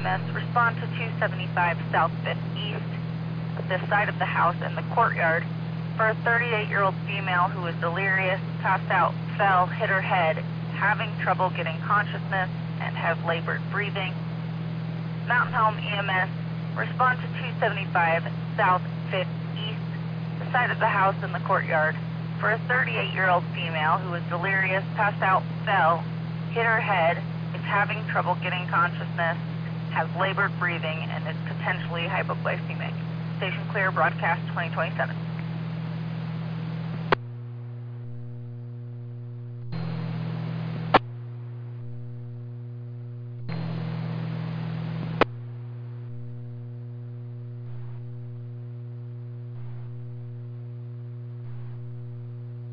EMS, respond to 275 South 5th East, this side of the house in the courtyard, for a 38-year-old female who was delirious, passed out, fell, hit her head, having trouble getting consciousness, and has labored breathing. Mountain Home EMS, respond to 275 South 5th East, the side of the house in the courtyard, for a 38-year-old female who was delirious, passed out, fell, hit her head, is having trouble getting consciousness, has labored breathing, and is potentially hypoglycemic. Station clear, broadcast 2027.